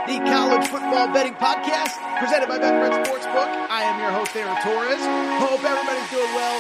the college football betting podcast presented by Betfred Sportsbook. I am your host, Aaron Torres. Hope everybody's doing well.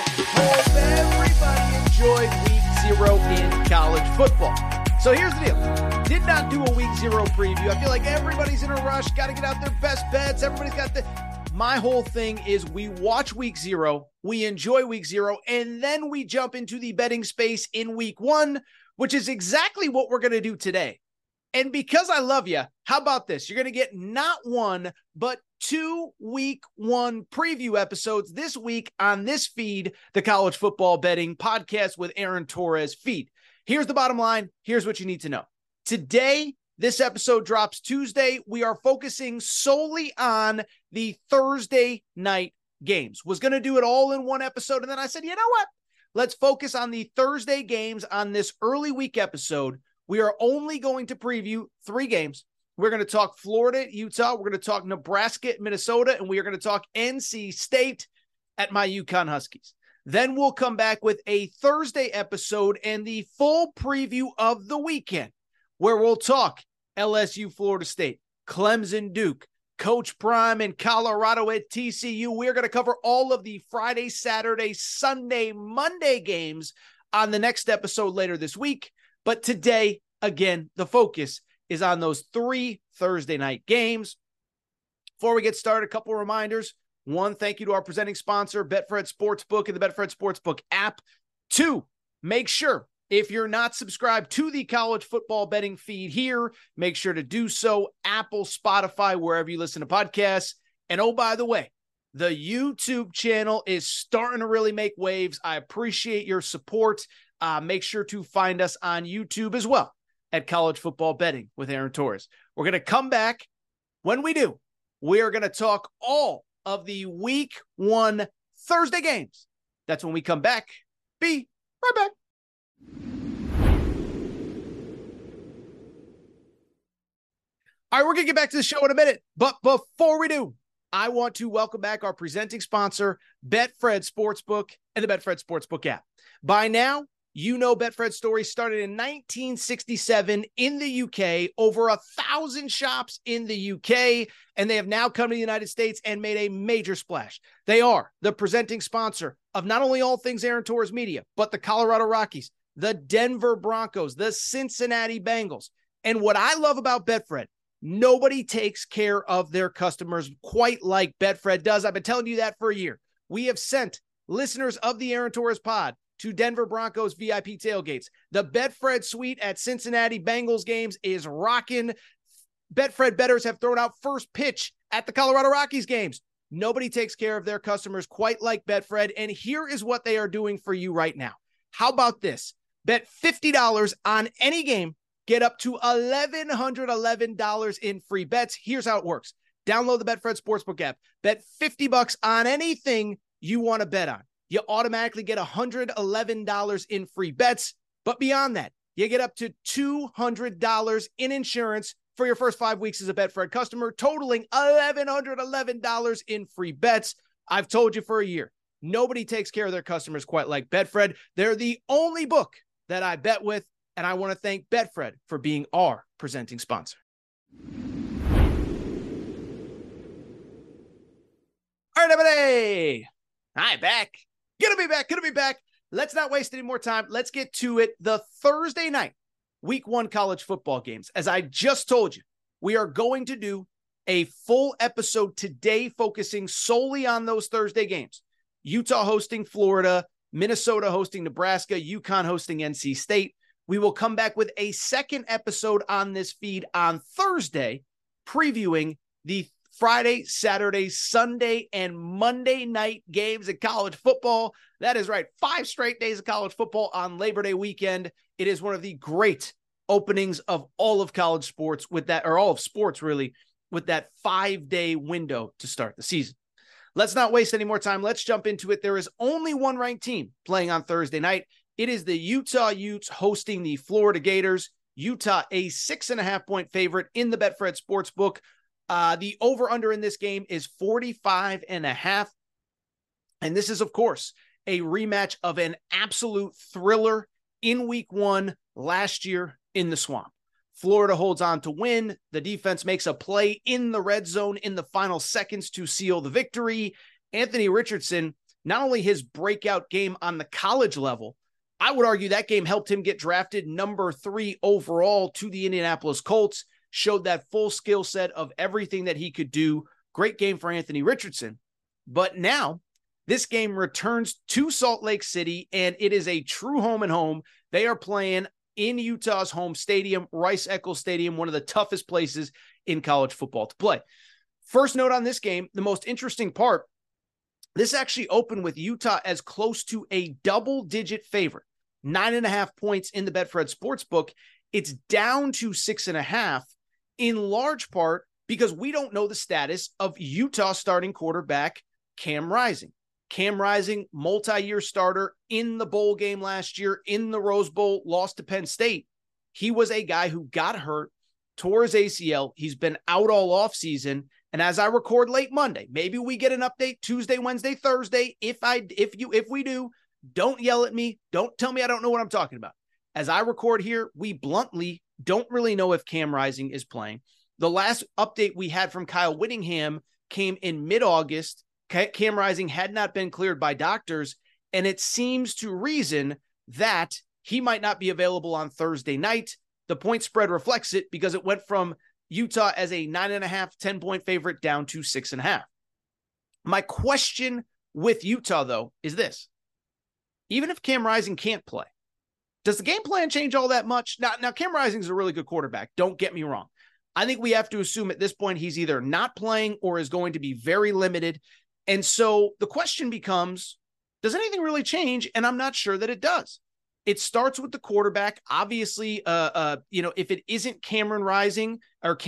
Hope everybody enjoyed week 0 in college football. So here's the deal. Did not do a week 0 preview. I feel like everybody's in a rush. Got to get out their best bets. Everybody's got My whole thing is we watch week 0, we enjoy week 0, and then we jump into the betting space in week 1, which is exactly what we're going to do today. And because I love you, how about this? You're going to get not one, but 2 week 1 preview episodes this week on this feed, the College Football Betting Podcast with Aaron Torres feed. Here's the bottom line. Here's what you need to know. Today, this episode drops Tuesday. We are focusing solely on the Thursday night games. Was going to do it all in one episode, and then I said, you know what? Let's focus on the Thursday games on this early week episode. We are only going to preview 3 games. We're going to talk Florida, Utah. We're going to talk Nebraska, Minnesota, and we are going to talk NC State at my UConn Huskies. Then we'll come back with a Thursday episode and the full preview of the weekend, where we'll talk LSU, Florida State, Clemson, Duke, Coach Prime, and Colorado at TCU. We're going to cover all of the Friday, Saturday, Sunday, Monday games on the next episode later this week. But today, again, the focus is on those 3 Thursday night games. Before we get started, a couple of reminders. 1, thank you to our presenting sponsor, Betfred Sportsbook and the Betfred Sportsbook app. 2, make sure, if you're not subscribed to the college football betting feed here, make sure to do so. Apple, Spotify, wherever you listen to podcasts. And oh, by the way, the YouTube channel is starting to really make waves. I appreciate your support. Make sure to find us on YouTube as well at College Football Betting with Aaron Torres. We're going to come back. When we do, we are going to talk all of the week 1 Thursday games. That's when we come back. Be right back. All right, we're going to get back to the show in a minute. But before we do, I want to welcome back our presenting sponsor, Betfred Sportsbook and the Betfred Sportsbook app. By now, you know Betfred's story started in 1967 in the UK, over 1,000 shops in the UK, and they have now come to the United States and made a major splash. They are the presenting sponsor of not only all things Aaron Torres Media, but the Colorado Rockies, the Denver Broncos, the Cincinnati Bengals. And what I love about Betfred, nobody takes care of their customers quite like Betfred does. I've been telling you that for a year. We have sent listeners of the Aaron Torres pod to Denver Broncos VIP tailgates. The Betfred suite at Cincinnati Bengals games is rocking. Betfred bettors have thrown out first pitch at the Colorado Rockies games. Nobody takes care of their customers quite like Betfred, and here is what they are doing for you right now. How about this? Bet $50 on any game, get up to $1,111 in free bets. Here's how it works. Download the Betfred Sportsbook app. Bet $50 on anything you want to bet on. You automatically get $111 in free bets. But beyond that, you get up to $200 in insurance for your first 5 weeks as a Betfred customer, totaling $1,111 in free bets. I've told you for a year, nobody takes care of their customers quite like Betfred. They're the only book that I bet with, and I want to thank Betfred for being our presenting sponsor. All right, everybody. Hi, back. Gonna be back. Let's not waste any more time. Let's get to it. The Thursday night, week 1 college football games. As I just told you, we are going to do a full episode today focusing solely on those Thursday games. Utah hosting Florida, Minnesota hosting Nebraska, UConn hosting NC State. We will come back with a second episode on this feed on Thursday, previewing the Friday, Saturday, Sunday, and Monday night games in college football. That is right. 5 straight days of college football on Labor Day weekend. It is one of the great openings of all of college sports with that, or all of sports really, with that 5-day window to start the season. Let's not waste any more time. Let's jump into it. There is only one ranked team playing on Thursday night. It is the Utah Utes hosting the Florida Gators. Utah, a 6.5-point favorite in the Betfred Sportsbook. The over-under in this game is 45.5. And this is, of course, a rematch of an absolute thriller in week 1 last year in the Swamp. Florida holds on to win. The defense makes a play in the red zone in the final seconds to seal the victory. Anthony Richardson, not only his breakout game on the college level, I would argue that game helped him get drafted number 3 overall to the Indianapolis Colts, showed that full skill set of everything that he could do. Great game for Anthony Richardson. But now this game returns to Salt Lake City, and it is a true home and home. They are playing in Utah's home stadium, Rice-Eccles Stadium, one of the toughest places in college football to play. First note on this game, the most interesting part, this actually opened with Utah as close to a double-digit favorite, 9.5 points in the Betfred Sportsbook. It's down to 6.5, in large part because we don't know the status of Utah starting quarterback Cam Rising. Cam Rising, multi-year starter in the bowl game last year, in the Rose Bowl, lost to Penn State. He was a guy who got hurt, tore his ACL. He's been out all offseason. And as I record late Monday, maybe we get an update Tuesday, Wednesday, Thursday. If we do, don't yell at me. Don't tell me I don't know what I'm talking about. As I record here, we bluntly don't really know if Cam Rising is playing. The last update we had from Kyle Whittingham came in mid-August. Cam Rising had not been cleared by doctors, and it seems to reason that he might not be available on Thursday night. The point spread reflects it because it went from Utah as a 9.5, 10-point favorite down to 6.5. My question with Utah, though, is this. Even if Cam Rising can't play, does the game plan change all that much? Now Cam Rising is a really good quarterback. Don't get me wrong. I think we have to assume at this point he's either not playing or is going to be very limited. And so the question becomes, does anything really change? And I'm not sure that it does. It starts with the quarterback. Obviously, if it isn't Cam Rising,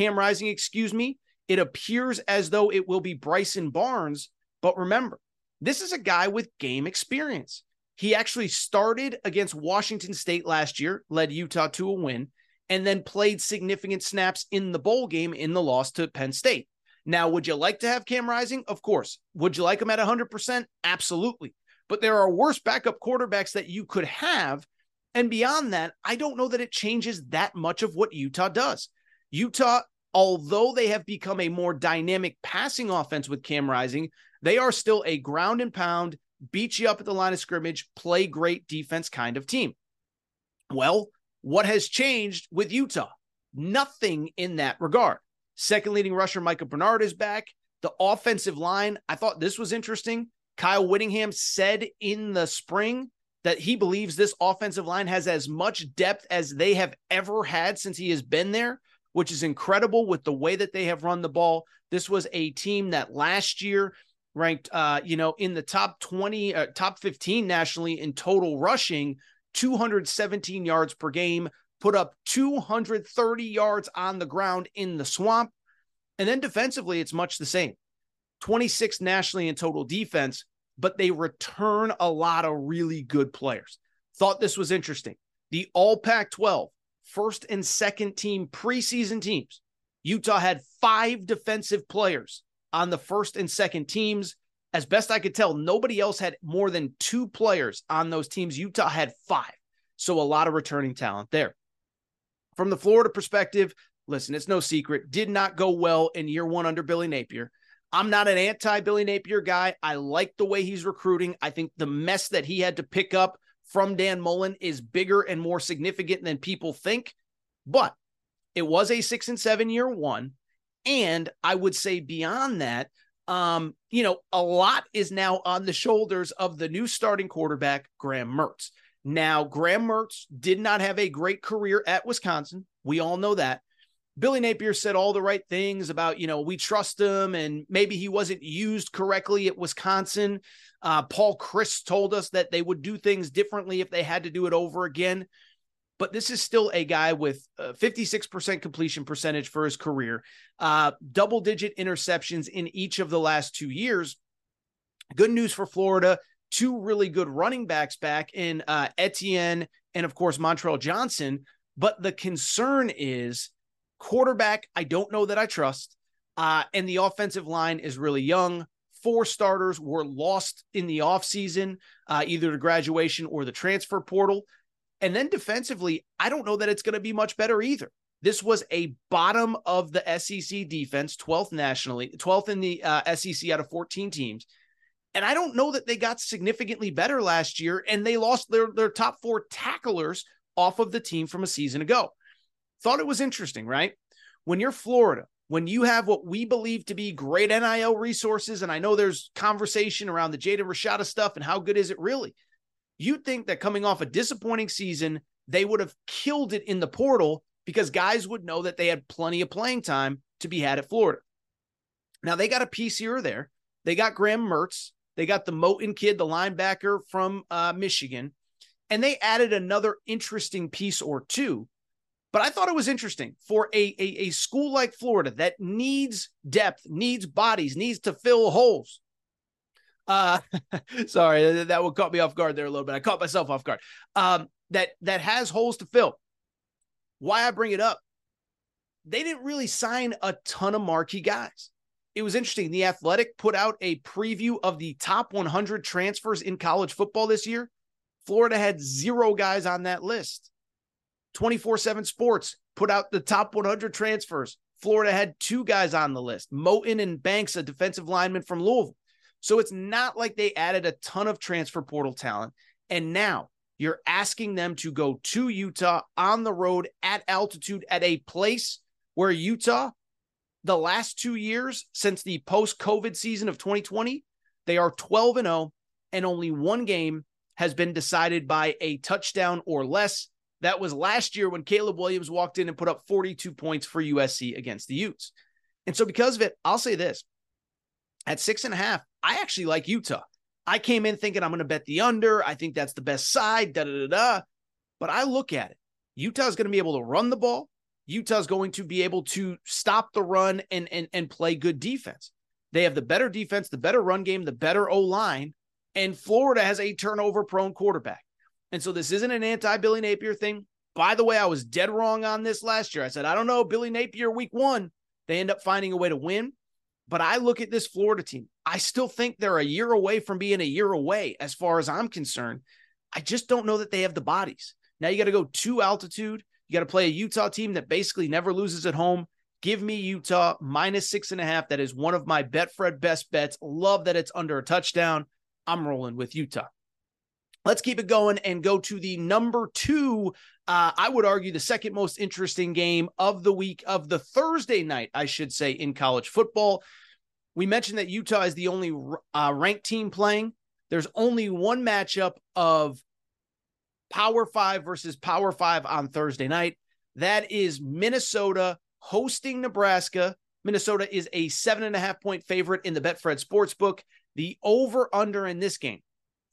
it appears as though it will be Bryson Barnes. But remember, this is a guy with game experience. He actually started against Washington State last year, led Utah to a win, and then played significant snaps in the bowl game in the loss to Penn State. Now, would you like to have Cam Rising? Of course. Would you like him at 100%? Absolutely. But there are worse backup quarterbacks that you could have. And beyond that, I don't know that it changes that much of what Utah does. Utah, although they have become a more dynamic passing offense with Cam Rising, they are still a ground and pound, beat you up at the line of scrimmage, play great defense kind of team. Well, what has changed with Utah? Nothing in that regard. Second leading rusher Micah Bernard is back. The offensive line, I thought this was interesting. Kyle Whittingham said in the spring that he believes this offensive line has as much depth as they have ever had since he has been there, which is incredible with the way that they have run the ball. This was a team that last year ranked, in the top 20, top 15 nationally in total rushing, 217 yards per game, put up 230 yards on the ground in the swamp. And then defensively, it's much the same. 26th nationally in total defense, but they return a lot of really good players. Thought this was interesting. The All Pac-12 first and second team preseason teams. Utah had 5 defensive players on the first and second teams. As best I could tell, nobody else had more than 2 players on those teams. Utah had 5. So a lot of returning talent there. From the Florida perspective, listen, it's no secret, did not go well in year 1 under Billy Napier. I'm not an anti-Billy Napier guy. I like the way he's recruiting. I think the mess that he had to pick up from Dan Mullen is bigger and more significant than people think. But it was a 6-7 year 1. And I would say beyond that, a lot is now on the shoulders of the new starting quarterback, Graham Mertz. Now, Graham Mertz did not have a great career at Wisconsin. We all know that. Billy Napier said all the right things about, we trust him, and maybe he wasn't used correctly at Wisconsin. Paul Chryst told us that they would do things differently if they had to do it over again. But this is still a guy with 56% completion percentage for his career, double-digit interceptions in each of the last 2 years. Good news for Florida. 2 really good running backs back in Etienne and, of course, Montrell Johnson. But the concern is quarterback, I don't know that I trust. And the offensive line is really young. 4 starters were lost in the offseason, either to graduation or the transfer portal. And then defensively, I don't know that it's going to be much better either. This was a bottom of the SEC defense, 12th nationally, 12th in the SEC out of 14 teams. And I don't know that they got significantly better last year, and they lost their top 4 tacklers off of the team from a season ago. Thought it was interesting, right? When you're Florida, when you have what we believe to be great NIL resources, and I know there's conversation around the Jaden Rashada stuff and how good is it really, you'd think that coming off a disappointing season, they would have killed it in the portal because guys would know that they had plenty of playing time to be had at Florida. Now, they got a piece here or there. They got Graham Mertz. They got the Moton kid, the linebacker from Michigan, and they added another interesting piece or two. But I thought it was interesting for a school like Florida that needs depth, needs bodies, needs to fill holes. Sorry, that would caught me off guard there a little bit. I caught myself off guard. That has holes to fill. Why I bring it up, they didn't really sign a ton of marquee guys. It was interesting. The Athletic put out a preview of the top 100 transfers in college football this year. Florida had 0 guys on that list. 24/7 Sports put out the top 100 transfers. Florida had 2 guys on the list, Moton and Banks, a defensive lineman from Louisville. So it's not like they added a ton of transfer portal talent. And now you're asking them to go to Utah on the road at altitude at a place where Utah, the last 2 years since the post-COVID season of 2020, they are 12-0, and only 1 game has been decided by a touchdown or less. That was last year when Caleb Williams walked in and put up 42 points for USC against the Utes. And so because of it, I'll say this. At 6.5, I actually like Utah. I came in thinking I'm going to bet the under. I think that's the best side, da-da-da-da. But I look at it. Utah's going to be able to run the ball. Utah's going to be able to stop the run and play good defense. They have the better defense, the better run game, the better O-line, and Florida has a turnover-prone quarterback. And so this isn't an anti-Billy Napier thing. By the way, I was dead wrong on this last year. I said, I don't know, Billy Napier week 1. They end up finding a way to win. But I look at this Florida team. I still think they're a year away from being a year away as far as I'm concerned. I just don't know that they have the bodies. Now you got to go to altitude. You got to play a Utah team that basically never loses at home. Give me Utah minus 6.5. That is one of my Betfred best bets. Love that it's under a touchdown. I'm rolling with Utah. Let's keep it going and go to the number 2. I would argue the second most interesting game of the week, of the Thursday night, I should say, in college football. We mentioned that Utah is the only ranked team playing. There's only one matchup of Power 5 versus Power 5 on Thursday night. That is Minnesota hosting Nebraska. Minnesota is a 7.5-point favorite in the Betfred Sportsbook. The over-under in this game,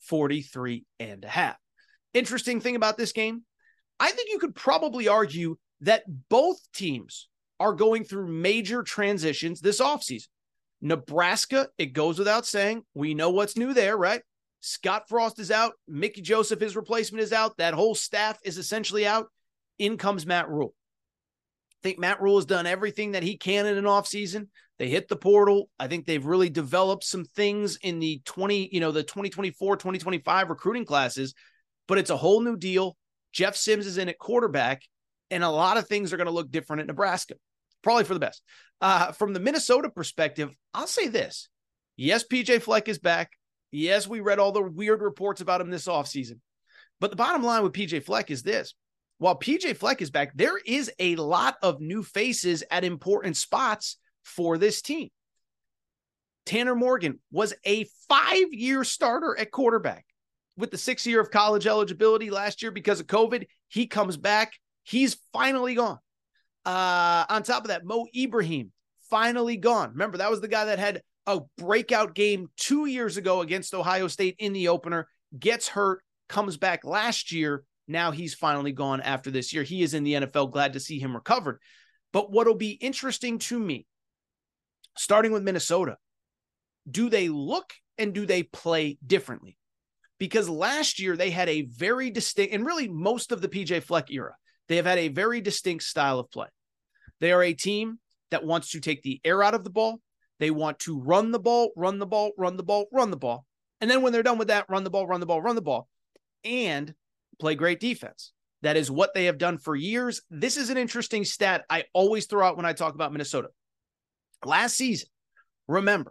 43.5. Interesting thing about this game, I think you could probably argue that both teams are going through major transitions this offseason. Nebraska, it goes without saying, we know what's new there, right? Scott Frost is out. Mickey Joseph, his replacement, is out. That whole staff is essentially out. In comes Matt Rhule. I think Matt Rhule has done everything that he can in an offseason. They hit the portal. I think they've really developed some things in the 2024, 2025 recruiting classes, but it's a whole new deal. Jeff Sims is in at quarterback, and a lot of things are going to look different at Nebraska. Probably for the best. From the Minnesota perspective, I'll say this. Yes, PJ Fleck is back. Yes, we read all the weird reports about him this offseason. But the bottom line with PJ Fleck is this. While PJ Fleck is back, there is a lot of new faces at important spots for this team. Tanner Morgan was a 5-year starter at quarterback. With the 6th year of college eligibility last year because of COVID, he comes back. He's finally gone. On top of that, Mo Ibrahim, finally gone. Remember, that was the guy that had a breakout game 2 years ago against Ohio State in the opener, gets hurt, comes back last year. Now he's finally gone after this year. He is in the NFL. Glad to see him recovered. But what'll be interesting to me, starting with Minnesota, do they look and do they play differently? Because last year they had a very distinct, and really most of the PJ Fleck era, they have had a very distinct style of play. They are a team that wants to take the air out of the ball. They want to run the ball, run the ball, run the ball, run the ball. And then when they're done with that, run the ball, run the ball, run the ball, and play great defense. That is what they have done for years. This is an interesting stat I always throw out when I talk about Minnesota. Last season, remember,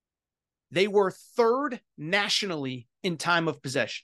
they were third nationally in time of possession.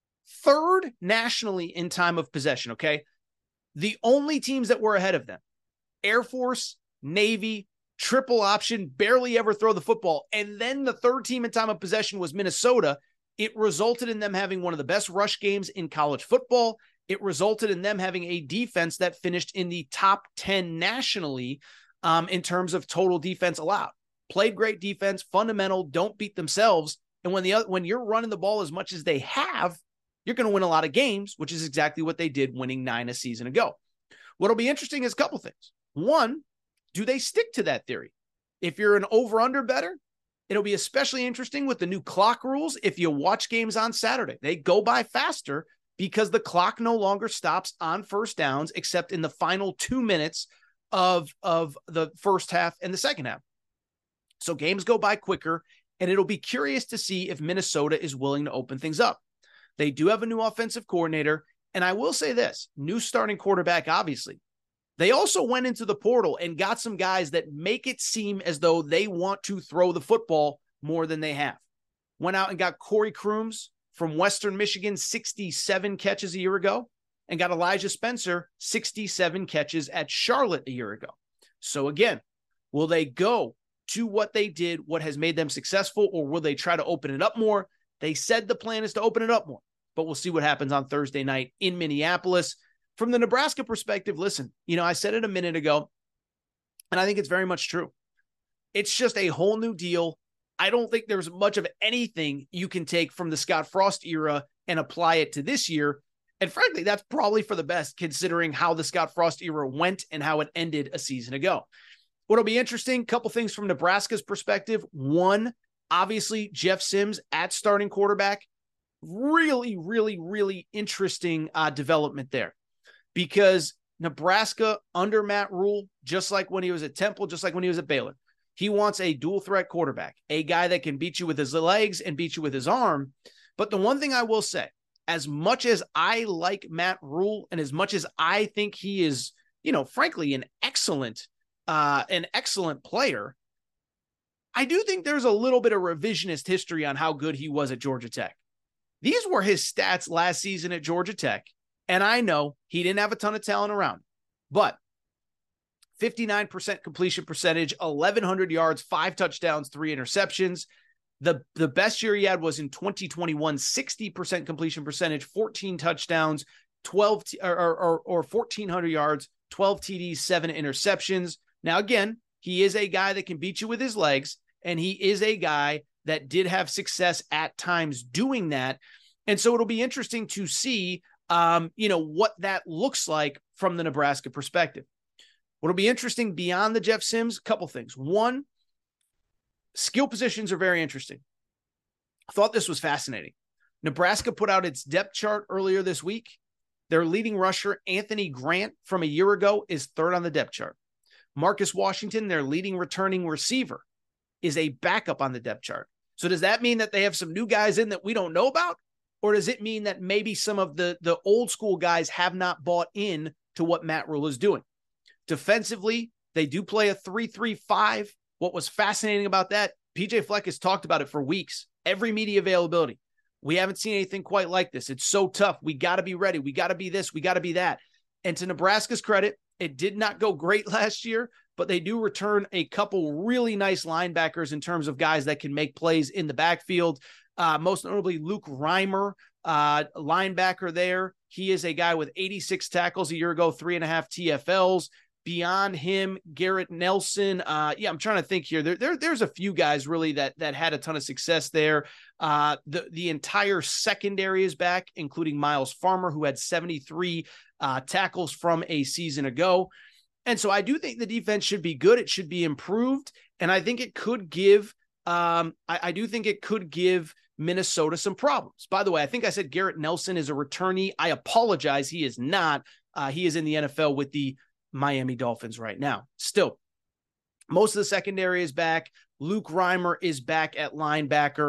Third nationally in time of possession, okay? The only teams that were ahead of them, Air Force, Navy, triple option, barely ever throw the football. And then the third team in time of possession was Minnesota. It resulted in them having one of the best rush games in college football. It resulted in them having a defense that finished in the top 10 nationally in terms of total defense allowed. Played great defense, fundamental, don't beat themselves. And when you're running the ball as much as they have, you're going to win a lot of games, which is exactly what they did, winning 9 a season ago. What'll be interesting is a couple things. One, do they stick to that theory? If you're an over-under bettor, it'll be especially interesting with the new clock rules. If you watch games on Saturday, they go by faster because the clock no longer stops on first downs except in the final 2 minutes of the first half and the second half. So games go by quicker, and it'll be curious to see if Minnesota is willing to open things up. They do have a new offensive coordinator, and I will say this, new starting quarterback, obviously. They also went into the portal and got some guys that make it seem as though they want to throw the football more than they have. Went out and got Corey Crooms from Western Michigan, 67 catches a year ago, and got Elijah Spencer, 67 catches at Charlotte a year ago. So again, will they go to what they did, what has made them successful, or will they try to open it up more? They said the plan is to open it up more, but we'll see what happens on Thursday night in Minneapolis. From the Nebraska perspective, listen, I said it a minute ago, and I think it's very much true. It's just a whole new deal. I don't think there's much of anything you can take from the Scott Frost era and apply it to this year. And frankly, that's probably for the best considering how the Scott Frost era went and how it ended a season ago. What'll be interesting, couple things from Nebraska's perspective. One, obviously, Jeff Sims at starting quarterback. Really, really, really interesting development there. Because Nebraska under Matt Rule, just like when he was at Temple, just like when he was at Baylor, he wants a dual threat quarterback, a guy that can beat you with his legs and beat you with his arm. But the one thing I will say, as much as I like Matt Rule and as much as I think he is, frankly, an excellent player, I do think there's a little bit of revisionist history on how good he was at Georgia Tech. These were his stats last season at Georgia Tech. And I know he didn't have a ton of talent around, but 59% completion percentage, 1,100 yards, 5 touchdowns, 3 interceptions. The best year he had was in 2021, 60% completion percentage, 14 touchdowns, 1,400 yards, 12 TDs, 7 interceptions. Now, again, he is a guy that can beat you with his legs, and he is a guy that did have success at times doing that. And so it'll be interesting to see what that looks like from the Nebraska perspective. What'll be interesting beyond the Jeff Sims, a couple things. One, skill positions are very interesting. I thought this was fascinating. Nebraska put out its depth chart earlier this week. Their leading rusher, Anthony Grant, from a year ago, is third on the depth chart. Marcus Washington, their leading returning receiver, is a backup on the depth chart. So does that mean that they have some new guys in that we don't know about? Or does it mean that maybe some of the old school guys have not bought in to what Matt Rule is doing? Defensively, they do play a 3-3-5. What was fascinating about that, PJ Fleck has talked about it for weeks. Every media availability. We haven't seen anything quite like this. It's so tough. We got to be ready. We got to be this. We got to be that. And to Nebraska's credit, it did not go great last year, but they do return a couple really nice linebackers in terms of guys that can make plays in the backfield. Most notably Luke Reimer, linebacker there. He is a guy with 86 tackles a year ago, 3.5 TFLs. Beyond him, Garrett Nelson. I'm trying to think here. There's a few guys really that had a ton of success there. The entire secondary is back, including Miles Farmer, who had 73 tackles from a season ago. And so I do think the defense should be good. It should be improved. And I think it could give I do think it could give Minnesota some problems. By the way, I think I said Garrett Nelson is a returnee. I apologize. He is not. He is in the NFL with the Miami Dolphins right now. Still, most of the secondary is back. Luke Reimer is back at linebacker.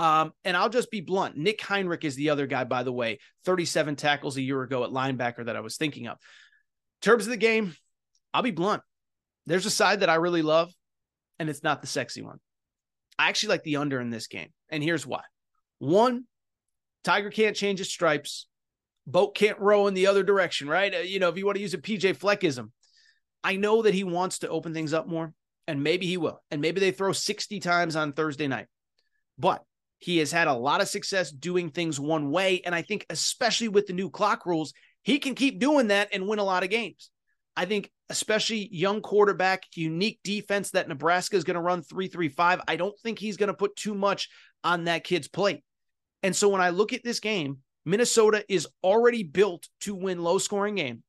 And I'll just be blunt. Nick Heinrich is the other guy, by the way, 37 tackles a year ago at linebacker that I was thinking of. In terms of the game, I'll be blunt. There's a side that I really love, and it's not the sexy one. I actually like the under in this game, and here's why. One, Tiger can't change his stripes. Boat can't row in the other direction, right? If you want to use a PJ Fleckism, I know that he wants to open things up more, and maybe he will. And maybe they throw 60 times on Thursday night. But he has had a lot of success doing things one way, and I think especially with the new clock rules, he can keep doing that and win a lot of games. I think especially young quarterback, unique defense that Nebraska is going to run 3-3-5. I don't think he's going to put too much on that kid's plate. And so when I look at this game, Minnesota is already built to win low-scoring game.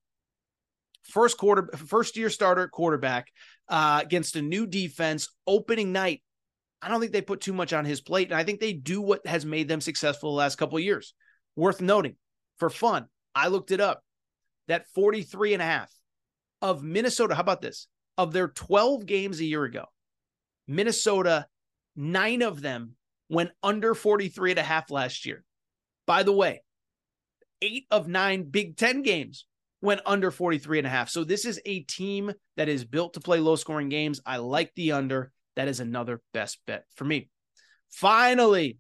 First-year starter quarterback against a new defense, opening night. I don't think they put too much on his plate, and I think they do what has made them successful the last couple of years. Worth noting, for fun, I looked it up. That 43.5 of Minnesota, how about this? Of their 12 games a year ago, Minnesota, 9 of them went under 43.5 last year. By the way, 8 of 9 Big Ten games went under 43.5. So this is a team that is built to play low-scoring games. I like the under. That is another best bet for me. Finally,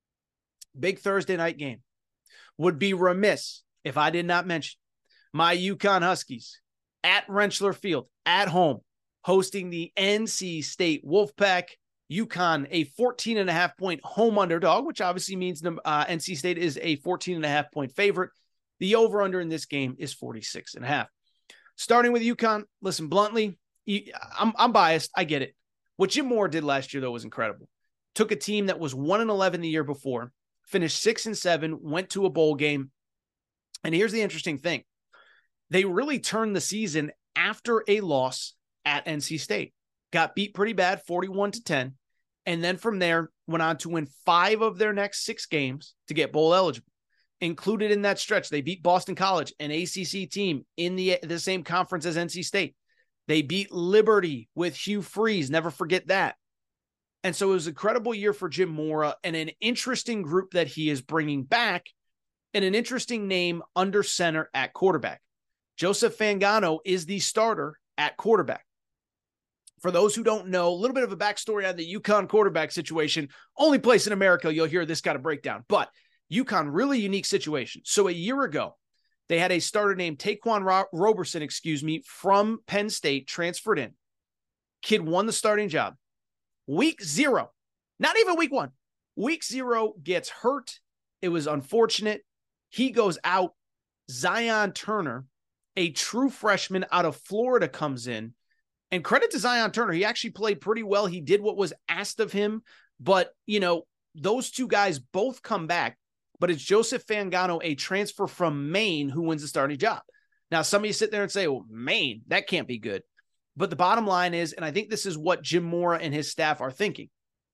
big Thursday night game. Would be remiss if I did not mention my UConn Huskies at Rentschler Field, at home, hosting the NC State Wolfpack. UConn, a 14.5-point home underdog, which obviously means NC State is a 14.5-point favorite. The over-under in this game is 46.5. Starting with UConn, listen, bluntly, I'm biased. I get it. What Jim Mora did last year, though, was incredible. Took a team that was 1-11 the year before, finished 6-7, went to a bowl game. And here's the interesting thing. They really turned the season after a loss at NC State. Got beat pretty bad, 41-10. And then from there, went on to win 5 of their next 6 games to get bowl eligible. Included in that stretch, they beat Boston College, an ACC team in the same conference as NC State. They beat Liberty with Hugh Freeze. Never forget that. And so it was an incredible year for Jim Mora and an interesting group that he is bringing back and an interesting name under center at quarterback. Joseph Fangano is the starter at quarterback. For those who don't know, a little bit of a backstory on the UConn quarterback situation. Only place in America you'll hear this kind of breakdown. But UConn, really unique situation. So a year ago, they had a starter named Taquan Roberson, from Penn State, transferred in. Kid won the starting job. Week 0, not even week 1. Week 0 gets hurt. It was unfortunate. He goes out. Zion Turner, a true freshman out of Florida, comes in. And credit to Zion Turner. He actually played pretty well. He did what was asked of him. But, those two guys both come back. But it's Joseph Fangano, a transfer from Maine, who wins the starting job. Now, some of you sit there and say, well, Maine, that can't be good. But the bottom line is, and I think this is what Jim Mora and his staff are thinking.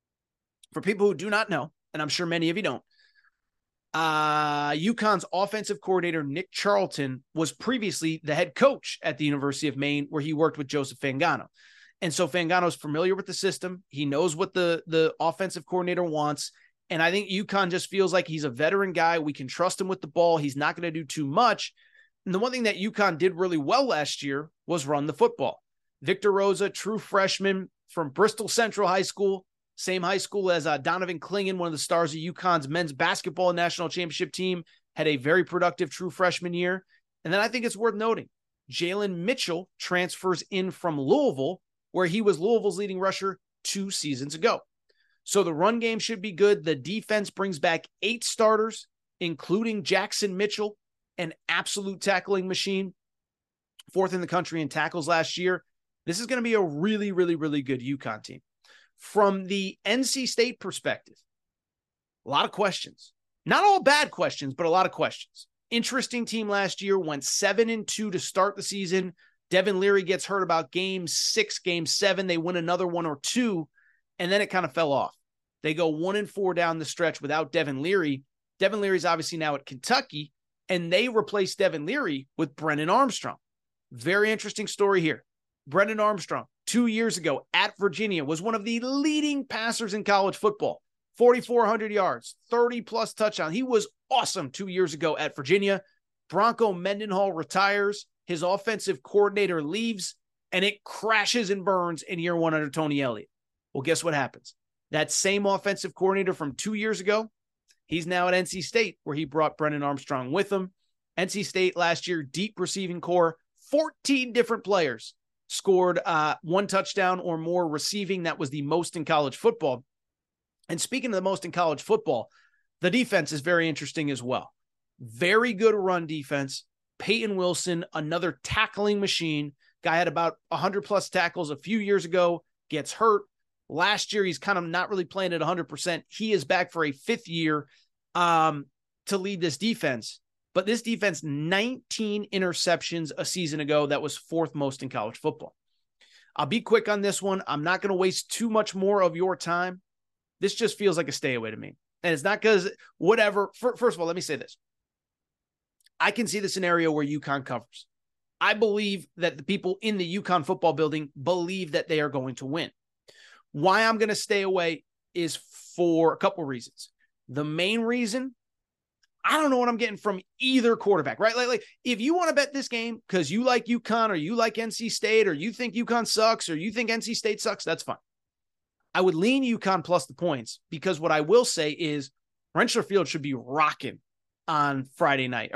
For people who do not know, and I'm sure many of you don't, UConn's offensive coordinator, Nick Charlton, was previously the head coach at the University of Maine, where he worked with Joseph Fangano. And so Fangano's familiar with the system. He knows what the offensive coordinator wants. And I think UConn just feels like he's a veteran guy. We can trust him with the ball. He's not going to do too much. And the one thing that UConn did really well last year was run the football. Victor Rosa, true freshman from Bristol Central High School, same high school as Donovan Clingan, one of the stars of UConn's men's basketball national championship team, had a very productive true freshman year. And then I think it's worth noting, Jalen Mitchell transfers in from Louisville, where he was Louisville's leading rusher 2 seasons ago. So the run game should be good. The defense brings back 8 starters, including Jackson Mitchell, an absolute tackling machine, 4th in the country in tackles last year. This is going to be a really, really, really good UConn team. From the NC State perspective, a lot of questions. Not all bad questions, but a lot of questions. Interesting team last year, went 7-2 to start the season. Devin Leary gets hurt about game 6, game 7. They win another 1 or 2, and then it kind of fell off. They go 1-4 down the stretch without Devin Leary. Devin Leary's obviously now at Kentucky, and they replaced Devin Leary with Brennan Armstrong. Very interesting story here. Brennan Armstrong, 2 years ago at Virginia, was one of the leading passers in college football. 4,400 yards, 30-plus touchdowns. He was awesome 2 years ago at Virginia. Bronco Mendenhall retires. His offensive coordinator leaves, and it crashes and burns in year one under Tony Elliott. Well, guess what happens? That same offensive coordinator from 2 years ago, he's now at NC State, where he brought Brennan Armstrong with him. NC State last year, deep receiving core, 14 different players scored one touchdown or more receiving. That was the most in college football. And speaking of the most in college football, the defense is very interesting as well. Very good run defense. Peyton Wilson, another tackling machine. Guy had about 100-plus tackles a few years ago, gets hurt. Last year, he's kind of not really playing at 100%. He is back for a fifth year to lead this defense. But this defense, 19 interceptions a season ago. That was fourth most in college football. I'll be quick on this one. I'm not going to waste too much more of your time. This just feels like a stay away to me. And it's not because whatever. First of all, let me say this. I can see the scenario where UConn covers. I believe that the people in the UConn football building believe that they are going to win. Why I'm going to stay away is for a couple reasons. The main reason, I don't know what I'm getting from either quarterback, right? Like if you want to bet this game because you like UConn or you like NC State or you think UConn sucks or you think NC State sucks, that's fine. I would lean UConn plus the points because what I will say is Rentschler Field should be rocking on Thursday night.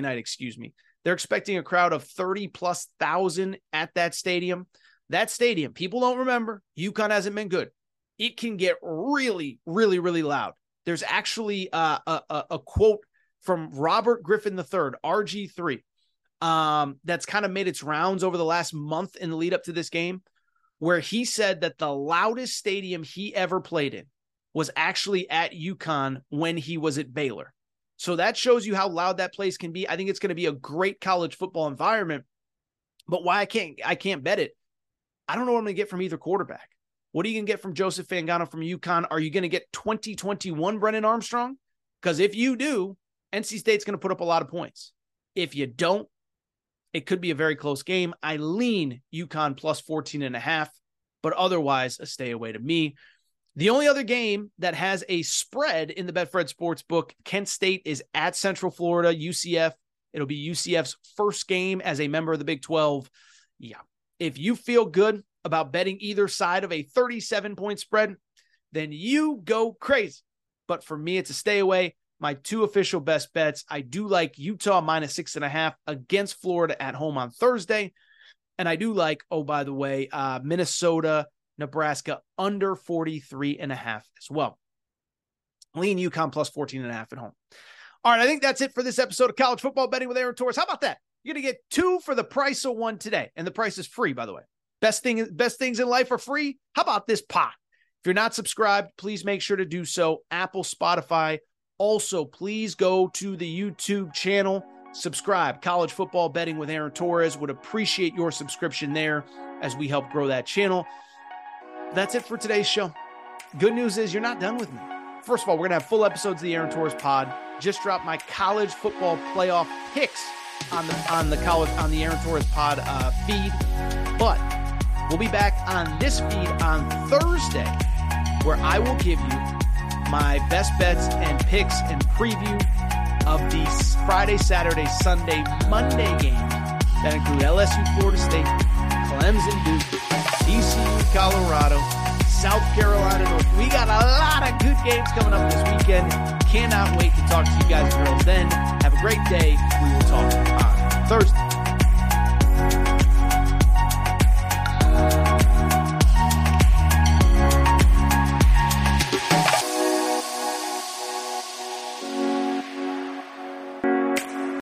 They're expecting a crowd of 30+ thousand at that stadium. That stadium, people don't remember, UConn hasn't been good. It can get really, really, really loud. There's actually a quote from Robert Griffin III, RG3, that's kind of made its rounds over the last month in the lead up to this game, where he said that the loudest stadium he ever played in was actually at UConn when he was at Baylor. So that shows you how loud that place can be. I think it's going to be a great college football environment. But why I can't bet it, I don't know what I'm going to get from either quarterback. What are you going to get from Joseph Fangano from UConn? Are you going to get 2021 Brennan Armstrong? Because if you do, NC State's going to put up a lot of points. If you don't, it could be a very close game. I lean UConn plus 14.5, but otherwise a stay away to me. The only other game that has a spread in the Betfred Sportsbook, Kent State is at Central Florida, UCF. It'll be UCF's first game as a member of the Big 12. Yeah. If you feel good about betting either side of a 37-point spread, then you go crazy. But for me, it's a stay away. My two official best bets, I do like Utah minus 6.5 against Florida at home on Thursday. And I do like, oh, by the way, Minnesota, Nebraska under 43.5 as well. Lean UConn plus 14.5 at home. All right, I think that's it for this episode of College Football Betting with Aaron Torres. How about that? You're going to get 2 for the price of 1 today. And the price is free, by the way. Best things in life are free. How about this pot? If you're not subscribed, please make sure to do so. Apple, Spotify. Also, please go to the YouTube channel. Subscribe. College Football Betting with Aaron Torres. Would appreciate your subscription there as we help grow that channel. That's it for today's show. Good news is you're not done with me. First of all, we're going to have full episodes of the Aaron Torres pod. Just dropped my college football playoff picks on the Aaron Torres pod feed. But we'll be back on this feed on Thursday, where I will give you my best bets and picks and preview of the Friday, Saturday, Sunday, Monday games that include LSU, Florida State, Clemson, Duke, TCU, Colorado, South Carolina, North. We got a lot of good games coming up this weekend. Cannot wait to talk to you guys, girls. Then have a great day. We will talk on Thursday.